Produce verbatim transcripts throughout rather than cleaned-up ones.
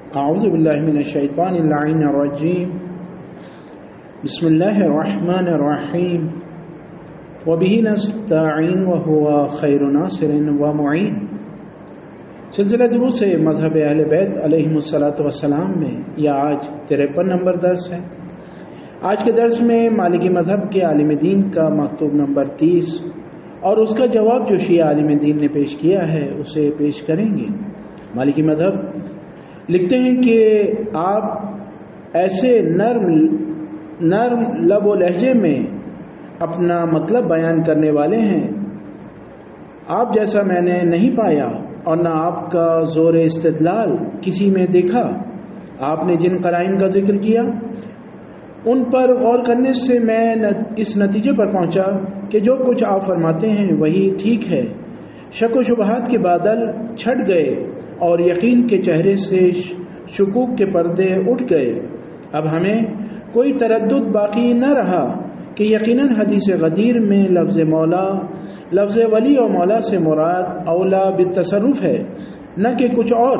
اعوذ باللہ من الشیطان اللعین الرجیم بسم اللہ الرحمن الرحیم وبہ نستعین وہو خیر ناصر ومعین۔ سلسلہ دروس مذہب اہل بیت علیہم الصلاۃ والسلام میں یہ آج تریپن نمبر درس ہے۔ آج کے درس میں مالکی مذہب کے عالم دین کا مکتوب نمبر تیس اور اس کا جواب جو شیعہ عالم دین نے پیش کیا ہے اسے پیش کریں گے۔ مالکی مذہب لکھتے ہیں کہ آپ ایسے نرم نرم لب و لہجے میں اپنا مطلب بیان کرنے والے ہیں، آپ جیسا میں نے نہیں پایا اور نہ آپ کا زور استدلال کسی میں دیکھا۔ آپ نے جن قرائن کا ذکر کیا ان پر غور کرنے سے میں اس نتیجے پر پہنچا کہ جو کچھ آپ فرماتے ہیں وہی ٹھیک ہے۔ شک و شبہات کے بادل چھٹ گئے اور یقین کے چہرے سے شکوک کے پردے اٹھ گئے۔ اب ہمیں کوئی تردد باقی نہ رہا کہ یقیناً حدیث غدیر میں لفظ مولا لفظ ولی اور مولا سے مراد اولا بالتصرف ہے، نہ کہ کچھ اور،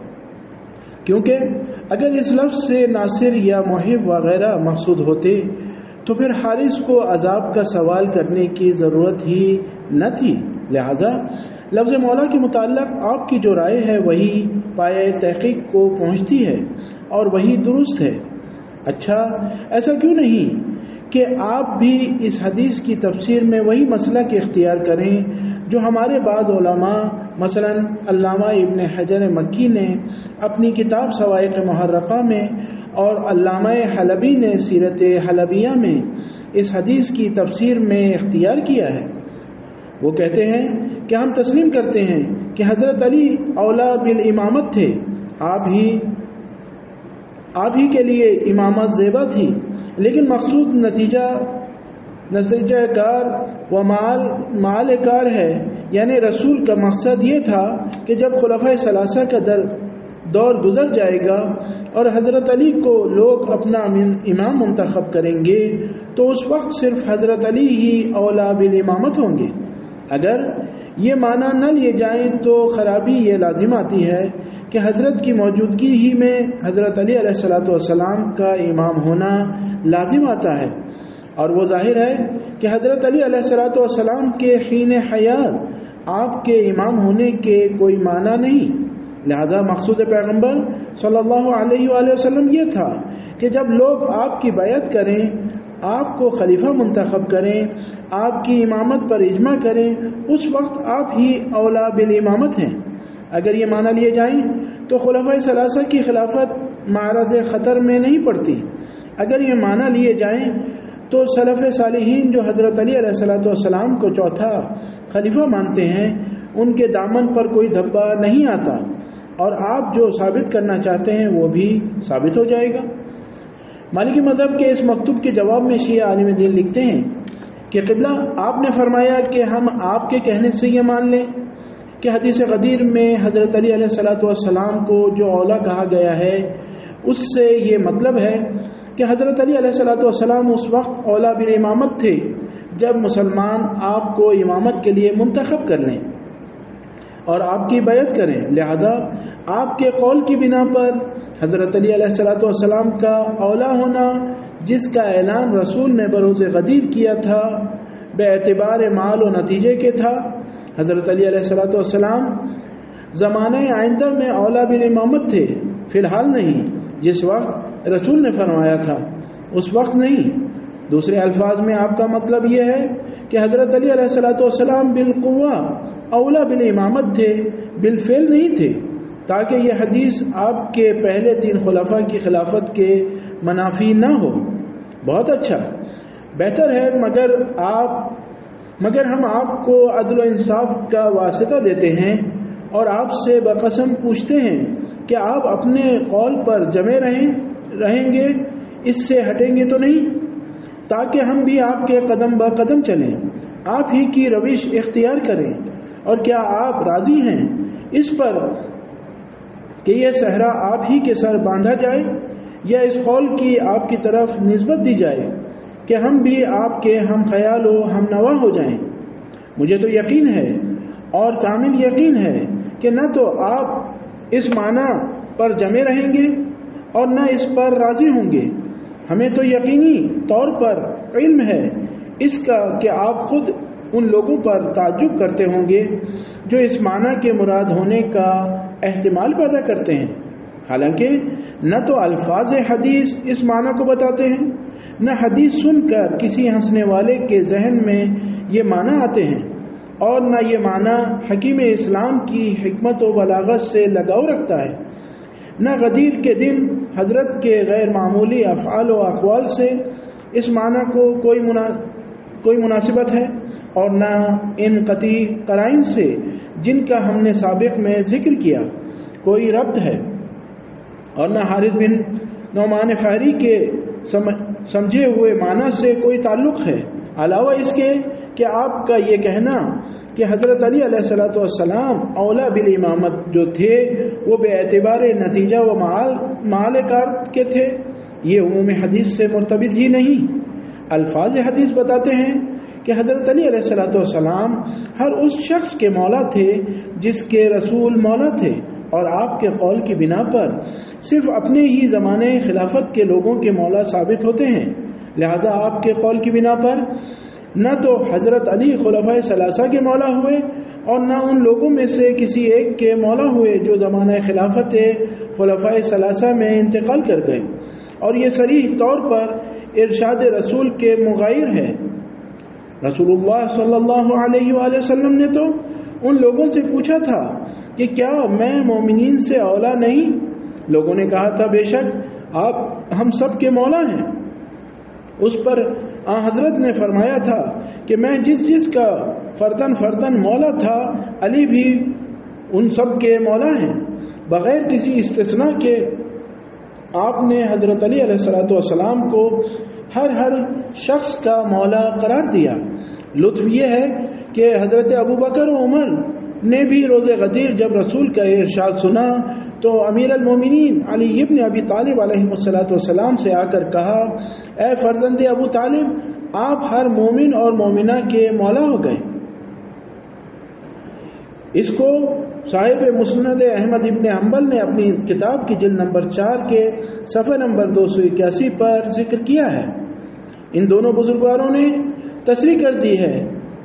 کیونکہ اگر اس لفظ سے ناصر یا محب وغیرہ مقصود ہوتے تو پھر حارث کو عذاب کا سوال کرنے کی ضرورت ہی نہ تھی۔ لہذا لفظ مولا کے متعلق آپ کی جو رائے ہے وہی پایہ تحقیق کو پہنچتی ہے اور وہی درست ہے۔ اچھا، ایسا کیوں نہیں کہ آپ بھی اس حدیث کی تفسیر میں وہی مسلک اختیار کریں جو ہمارے بعض علماء مثلا علامہ ابن حجر مکی نے اپنی کتاب سوائق محرقہ میں اور علامہ حلبی نے سیرت حلبیہ میں اس حدیث کی تفسیر میں اختیار کیا ہے۔ وہ کہتے ہیں کہ ہم تسلیم کرتے ہیں کہ حضرت علی اولا بالامامت تھے، آپ ہی آپ ہی کے لیے امامت زیبا تھی، لیکن مقصود نتیجہ نتیجہ کار و مال مال کار ہے، یعنی رسول کا مقصد یہ تھا کہ جب خلفائے ثلاثہ کا در دور گزر جائے گا اور حضرت علی کو لوگ اپنا امام منتخب کریں گے تو اس وقت صرف حضرت علی ہی اولا بالامامت ہوں گے۔ اگر یہ معنی نہ لیے جائیں تو خرابی یہ لازم آتی ہے کہ حضرت کی موجودگی ہی میں حضرت علی علیہ الصلوۃ والسلام کا امام ہونا لازم آتا ہے، اور وہ ظاہر ہے کہ حضرت علی علیہ الصلوۃ والسلام کے حین حیات آپ کے امام ہونے کے کوئی معنی نہیں۔ لہذا مقصود پیغمبر صلی اللہ علیہ وآلہ وسلم یہ تھا کہ جب لوگ آپ کی بیعت کریں، آپ کو خلیفہ منتخب کریں، آپ کی امامت پر اجماع کریں، اس وقت آپ ہی اولا بالامامت ہیں۔ اگر یہ معنی لیے جائیں تو خلفائے ثلاثہ کی خلافت معرض خطر میں نہیں پڑتی۔ اگر یہ معنی لیے جائیں تو سلف صالحین جو حضرت علی علیہ الصلوۃ والسلام کو چوتھا خلیفہ مانتے ہیں ان کے دامن پر کوئی دھبا نہیں آتا، اور آپ جو ثابت کرنا چاہتے ہیں وہ بھی ثابت ہو جائے گا۔ مالکی مذہب کے اس مکتوب کے جواب میں شیعہ عالم دین لکھتے ہیں کہ قبلہ آپ نے فرمایا کہ ہم آپ کے کہنے سے یہ مان لیں کہ حدیث غدیر میں حضرت علی علیہ الصلوۃ والسلام کو جو اولا کہا گیا ہے اس سے یہ مطلب ہے کہ حضرت علی علیہ الصلوۃ والسلام اس وقت اولا بالامامت تھے جب مسلمان آپ کو امامت کے لیے منتخب کر لیں اور آپ کی بیعت کریں۔ لہذا آپ کے قول کی بنا پر حضرت علی علیہ الصلوۃ والسلام کا اولا ہونا، جس کا اعلان رسول نے بروز غدیر کیا تھا، بے اعتبار مال و نتیجے کے تھا۔ حضرت علی علیہ الصلوۃ والسلام زمانہ آئندہ میں اولا بالامامت تھے، فی الحال نہیں، جس وقت رسول نے فرمایا تھا اس وقت نہیں۔ دوسرے الفاظ میں آپ کا مطلب یہ ہے کہ حضرت علی علیہ الصلوۃ والسلام بالقوہ اولا بالامامت تھے، بالفعل نہیں تھے، تاکہ یہ حدیث آپ کے پہلے تین خلفاء کی خلافت کے منافی نہ ہو۔ بہت اچھا، بہتر ہے، مگر آپ مگر ہم آپ کو عدل و انصاف کا واسطہ دیتے ہیں اور آپ سے بقسم پوچھتے ہیں کہ آپ اپنے قول پر جمے رہیں رہیں گے، اس سے ہٹیں گے تو نہیں، تاکہ ہم بھی آپ کے قدم بہ قدم چلیں، آپ ہی کی روش اختیار کریں۔ اور کیا آپ راضی ہیں اس پر کہ یہ صحرا آپ ہی کے سر باندھا جائے، یا اس قول کی آپ کی طرف نسبت دی جائے کہ ہم بھی آپ کے ہم خیال و ہم نوا ہو جائیں؟ مجھے تو یقین ہے اور کامل یقین ہے کہ نہ تو آپ اس معنی پر جمے رہیں گے اور نہ اس پر راضی ہوں گے۔ ہمیں تو یقینی طور پر علم ہے اس کا کہ آپ خود ان لوگوں پر تعجب کرتے ہوں گے جو اس معنی کے مراد ہونے کا احتمال پیدا کرتے ہیں، حالانکہ نہ تو الفاظ حدیث اس معنی کو بتاتے ہیں، نہ حدیث سن کر کسی ہنسنے والے کے ذہن میں یہ معنی آتے ہیں، اور نہ یہ معنی حکیم اسلام کی حکمت و بلاغت سے لگاؤ رکھتا ہے۔ نہ غدیر کے دن حضرت کے غیر معمولی افعال و اقوال سے اس معنی کو کوئی منا... کوئی مناسبت ہے، اور نہ ان قطعی قرائن سے جن کا ہم نے سابق میں ذکر کیا کوئی ربط ہے، اور نہ حارث بن نعمان فہری کے سمجھے ہوئے معنی سے کوئی تعلق ہے، علاوہ اس کے کہ آپ کا یہ کہنا کہ حضرت علی علیہ الصلوۃ والسلام اولا بالامامت جو تھے وہ بے اعتبار نتیجہ و معال کار کے تھے، یہ عموم حدیث سے مرتبط ہی نہیں۔ الفاظ حدیث بتاتے ہیں کہ حضرت علی علیہ الصلوۃ والسلام ہر اس شخص کے مولا تھے جس کے رسول مولا تھے، اور آپ کے قول کی بنا پر صرف اپنے ہی زمانے خلافت کے لوگوں کے مولا ثابت ہوتے ہیں، لہذا آپ کے قول کی بنا پر نہ تو حضرت علی خلفائے ثلاثہ کے مولا ہوئے اور نہ ان لوگوں میں سے کسی ایک کے مولا ہوئے جو زمانہ خلافت خلفائے ثلاثہ میں انتقال کر گئے، اور یہ صریح طور پر ارشاد رسول کے مغایر ہے۔ رسول اللہ صلی اللہ علیہ وآلہ وسلم نے تو ان لوگوں سے پوچھا تھا کہ کیا میں مومنین سے اولا نہیں؟ لوگوں نے کہا تھا بے شک آپ ہم سب کے مولا ہیں۔ اس پر آن حضرت نے فرمایا تھا کہ میں جس جس کا فردن فردن مولا تھا علی بھی ان سب کے مولا ہیں، بغیر کسی استثناء کے۔ آپ نے حضرت علی علیہ الصلوۃ والسلام کو ہر ہر شخص کا مولا قرار دیا۔ لطف یہ ہے کہ حضرت ابو بکر و عمر نے بھی روز غدیر جب رسول کا ارشاد سنا تو امیر المومنین علی ابن ابی طالب علیہ الصلوۃ والسلام سے آ کر کہا، اے فرزند ابو طالب، آپ ہر مومن اور مومنہ کے مولا ہو گئے۔ اس کو صاحب مسند احمد ابن حنبل نے اپنی کتاب کی جلد نمبر چار کے صفحہ نمبر دو سو اکیاسی پر ذکر کیا ہے۔ ان دونوں بزرگواروں نے تصریح کر دی ہے،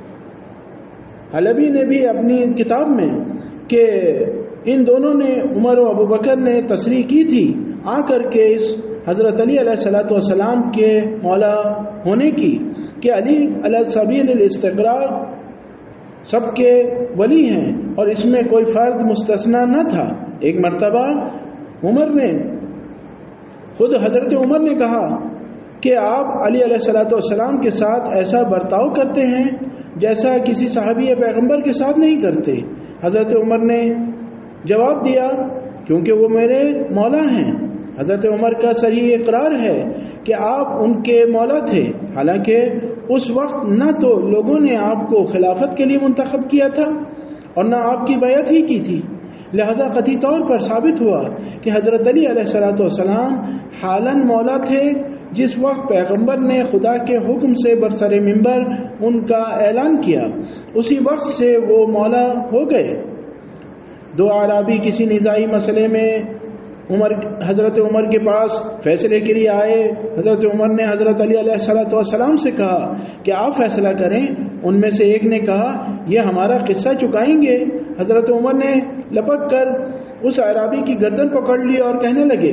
حلبی نے بھی اپنی کتاب میں، کہ ان دونوں نے عمر و ابو بکر نے تصریح کی تھی آ کر کے اس حضرت علی علیہ الصلوۃ والسلام کے مولا ہونے کی، کہ علی علی سبیل الاستقراء سب کے ولی ہیں اور اس میں کوئی فرد مستثنا نہ تھا۔ ایک مرتبہ عمر نے خود حضرت عمر نے کہا کہ آپ علی علیہ الصلوۃ والسلام کے ساتھ ایسا برتاؤ کرتے ہیں جیسا کسی صحابی پیغمبر کے ساتھ نہیں کرتے۔ حضرت عمر نے جواب دیا، کیونکہ وہ میرے مولا ہیں۔ حضرت عمر کا صحیح اقرار ہے کہ آپ ان کے مولا تھے، حالانکہ اس وقت نہ تو لوگوں نے آپ کو خلافت کے لیے منتخب کیا تھا اور نہ آپ کی بیعت ہی کی تھی، لہذا قطعی طور پر ثابت ہوا کہ حضرت علی علیہ الصلوۃ والسلام حالاً مولا تھے جس وقت پیغمبر نے خدا کے حکم سے برسر منبر ان کا اعلان کیا، اسی وقت سے وہ مولا ہو گئے۔ دو اعرابی کسی نزاعی مسئلے میں عمر حضرت عمر کے پاس فیصلے کے لیے آئے۔ حضرت عمر نے حضرت علی علیہ الصلوۃ والسلام سے کہا کہ آپ فیصلہ کریں۔ ان میں سے ایک نے کہا، یہ ہمارا قصہ چکائیں گے۔ حضرت عمر نے لپک کر اس اعرابی کی گردن پکڑ لی اور کہنے لگے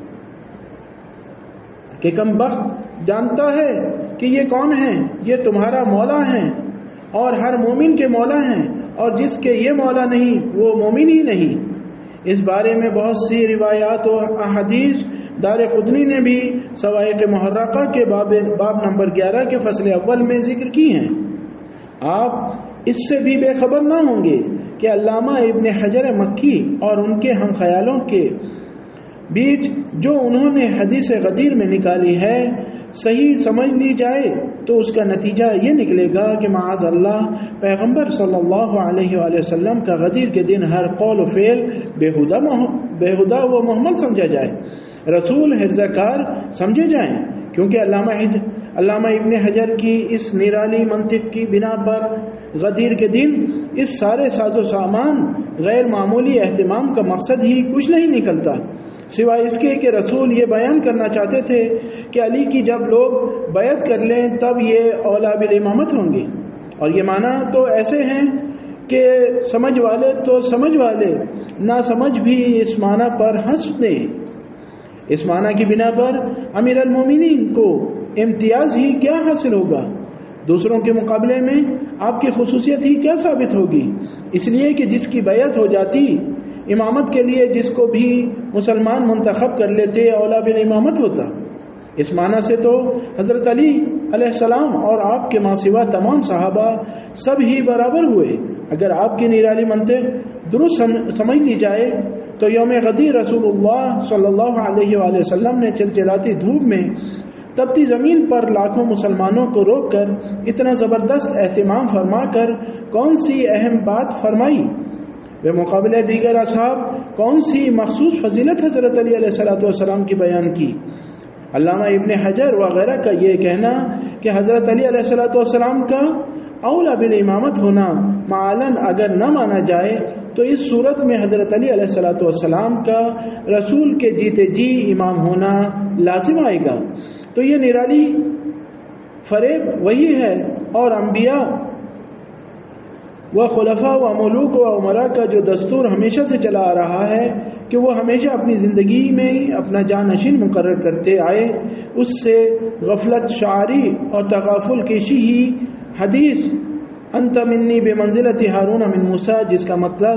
کہ کم بخت جانتا ہے کہ یہ کون ہیں؟ یہ تمہارا مولا ہیں اور ہر مومن کے مولا ہیں، اور جس کے یہ مولا نہیں وہ مومن ہی نہیں۔ اس بارے میں بہت سی روایات و احادیث دار قطنی نے بھی سوائق محرقہ کے باب باب نمبر گیارہ کے فصل اول میں ذکر کی ہیں۔ آپ اس سے بھی بے خبر نہ ہوں گے کہ علامہ ابن حجر مکی اور ان کے ہم خیالوں کے بیچ جو انہوں نے حدیث غدیر میں نکالی ہے صحیح سمجھ لی جائے تو اس کا نتیجہ یہ نکلے گا کہ معاذ اللہ پیغمبر صلی اللہ علیہ وآلہ وسلم کا غدیر کے دن ہر قول و فعل بےہودہ بےہودہ و محمل سمجھا جائے، رسول حرزہ کار سمجھے جائیں، کیونکہ علامہ علامہ ابن حجر کی اس نرالی منطق کی بنا پر غدیر کے دن اس سارے ساز و سامان غیر معمولی اہتمام کا مقصد ہی کچھ نہیں نکلتا سوائے اس کے کہ رسول یہ بیان کرنا چاہتے تھے کہ علی کی جب لوگ بیعت کر لیں تب یہ اولا بالامامت ہوں گے. اور یہ معنی تو ایسے ہیں کہ سمجھ والے تو سمجھ والے نہ سمجھ بھی اس معنی پر ہنس دیں. اس معنی کی بنا پر امیر المومنین کو امتیاز ہی کیا حاصل ہوگا؟ دوسروں کے مقابلے میں آپ کی خصوصیت ہی کیا ثابت ہوگی؟ اس لیے کہ جس کی بیعت ہو جاتی امامت کے لیے جس کو بھی مسلمان منتخب کر لیتے اولا بالامامت ہوتا. اس معنی سے تو حضرت علی علیہ السلام اور آپ کے ماں سوا تمام صحابہ سب ہی برابر ہوئے. اگر آپ کی نرالی منطق درست سمجھ لی جائے تو یوم غدیر رسول اللہ صلی اللہ علیہ وآلہ وسلم نے چلچلاتی دھوپ میں تپتی زمین پر لاکھوں مسلمانوں کو روک کر اتنا زبردست اہتمام فرما کر کون سی اہم بات فرمائی؟ بے مقابلہ دیگر اصحاب کون سی مخصوص فضیلت حضرت علی علیہ الصلوۃ والسلام کی بیان کی؟ علامہ ابن حجر وغیرہ کا یہ کہنا کہ حضرت علی علیہ الصلوۃ والسلام کا اولا بالامامت ہونا معلن اگر نہ مانا جائے تو اس صورت میں حضرت علی علیہ الصلوۃ والسلام کا رسول کے جیتے جی امام ہونا لازم آئے گا. تو یہ نرالی فریب وہی ہے اور انبیاء و خلفاء و ملوک و عمراء کا جو دستور ہمیشہ سے چلا آ رہا ہے کہ وہ ہمیشہ اپنی زندگی میں اپنا جانشین مقرر کرتے آئے، اس سے غفلت شعاری اور تغافل کشی ہی حدیث انت منی بمنزلت ہارون من موسیٰ جس کا مطلب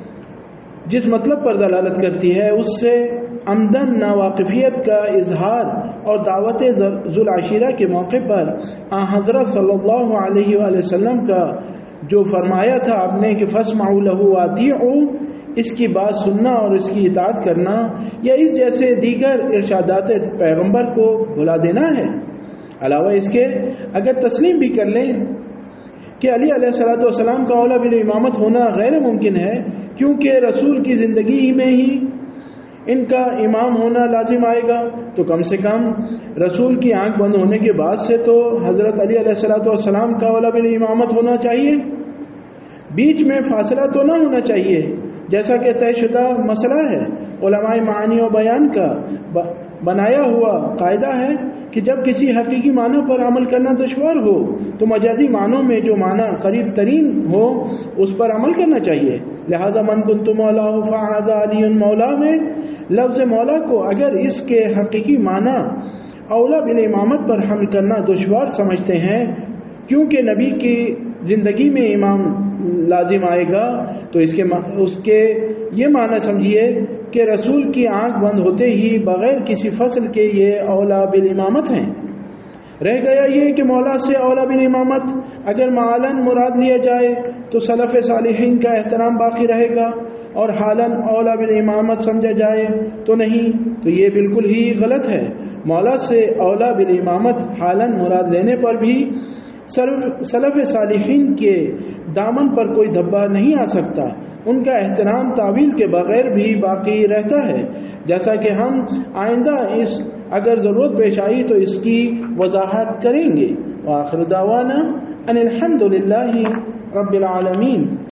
جس مطلب پر دلالت کرتی ہے اس سے عمدن ناواقفیت کا اظہار اور دعوت ذوالعشیرہ کے موقع پر آن حضرت صلی اللہ علیہ وآلہ وسلم کا جو فرمایا تھا آپ نے کہ فاسمعوا لہ واطیعوا، اس کی بات سننا اور اس کی اطاعت کرنا یا اس جیسے دیگر ارشادات پیغمبر کو بھلا دینا ہے. علاوہ اس کے اگر تسلیم بھی کر لیں کہ علی علیہ الصلوۃ والسلام کا اولا بالامامت ہونا غیر ممکن ہے کیونکہ رسول کی زندگی میں ہی ان کا امام ہونا لازم آئے گا، تو کم سے کم رسول کی آنکھ بند ہونے کے بعد سے تو حضرت علی علیہ الصلوۃ والسلام کا اولا بالامامت ہونا چاہیے. بیچ میں فاصلہ تو نہ ہونا چاہیے جیسا کہ طے شدہ مسئلہ ہے. علماء معانی و بیان کا بنایا ہوا قاعدہ ہے کہ جب کسی حقیقی معنی پر عمل کرنا دشوار ہو تو مجازی معنوں میں جو معنی قریب ترین ہو اس پر عمل کرنا چاہیے. لہذا من کنت مولا فہذا علی مولا میں لفظ مولا کو اگر اس کے حقیقی معنی اولا بالامامت پر حمل کرنا دشوار سمجھتے ہیں کیونکہ نبی کی زندگی میں امام لازم آئے گا تو اس کے اس کے یہ معنی سمجھیے کہ رسول کی آنکھ بند ہوتے ہی بغیر کسی فصل کے یہ اولا بالامامت ہیں. رہ گیا یہ کہ مولا سے اولا بالامامت اگر معلن مراد لیا جائے تو سلف صالحین کا احترام باقی رہے گا اور حالن اولا بالامامت سمجھا جائے تو نہیں، تو یہ بالکل ہی غلط ہے. مولا سے اولا بالامامت حالن مراد لینے پر بھی سلف صالحین کے دامن پر کوئی دھبا نہیں آ سکتا، ان کا احترام تعویل کے بغیر بھی باقی رہتا ہے، جیسا کہ ہم آئندہ اس اگر ضرورت پیش آئی تو اس کی وضاحت کریں گے. وآخر دعوانا ان الحمد للہ رب العالمین.